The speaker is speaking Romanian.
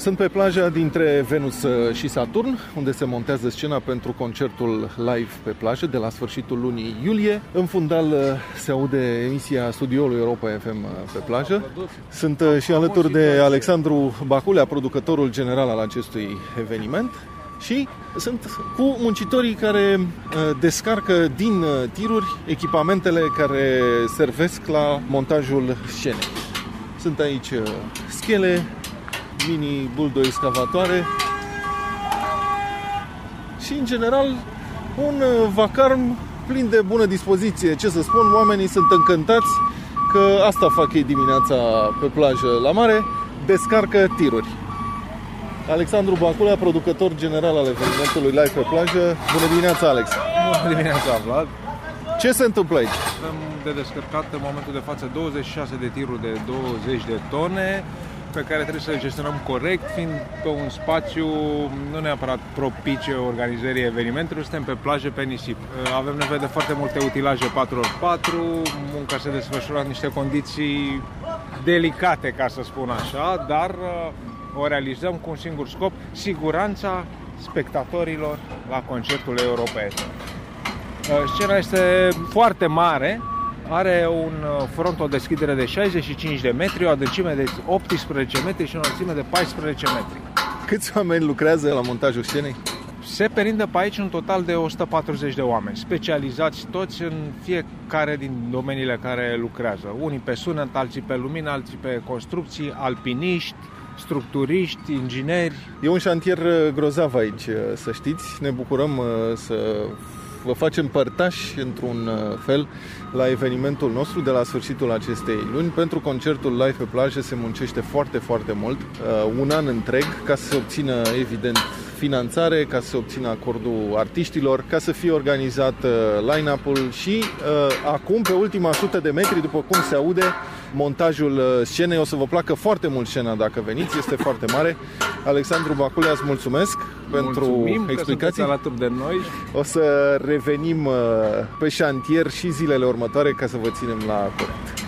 Sunt pe plaja dintre Venus și Saturn, unde se montează scena pentru concertul live pe plajă de la sfârșitul lunii iulie. În fundal se aude emisia studioului Europa FM pe plajă. Sunt și alături de Alexandru Baculea, producătorul general al acestui eveniment. Și sunt cu muncitorii care descarcă din tiruri echipamentele care servesc la montajul scenei. Sunt aici schele, mini buldo excavatoare și, în general, un vacarm plin de bună dispoziție. Ce să spun, oamenii sunt încântați că asta fac ei dimineața pe plajă la mare, descarcă tiruri. Alexandru Baculea, producător general al evenimentului live pe plajă. Bună dimineața, Alex! Bună dimineața, Vlad! Ce se întâmplă aici? Avem de descărcat în momentul de față 26 de tiruri de 20 de tone pe care trebuie să le gestionăm corect, fiind pe un spațiu nu neapărat propice organizării evenimentului, suntem pe plajă, pe nisip. Avem nevoie de foarte multe utilaje 4x4, munca se desfășoară în niște condiții delicate, ca să spun așa, dar o realizăm cu un singur scop: siguranța spectatorilor la concertul Europa FM. Scena este foarte mare, are un front, o deschidere de 65 de metri, o adâncime de 18 metri și o înălțime de 14 metri. Câți oameni lucrează la montajul scenei? Se perindă pe aici un total de 140 de oameni, specializați toți în fiecare din domeniile care lucrează. Unii pe sunet, alții pe lumină, alții pe construcții, alpiniști, structuriști, ingineri. E un șantier grozav aici, să știți. Ne bucurăm să vă facem părtași, într-un fel, la evenimentul nostru de la sfârșitul acestei luni. Pentru concertul live pe plajă se muncește foarte, foarte mult, un an întreg, ca să se obțină, evident, finanțare, ca să se obțină acordul artiștilor, ca să fie organizat line-up-ul și acum, pe ultima 100 de metri, după cum se aude, montajul scenei. O să vă placă foarte mult scena dacă veniți, este foarte mare. Alexandru Baculea, îți mulțumesc pentru explicații. Alături de noi. O să revenim pe șantier și zilele următoare ca să vă ținem la curent.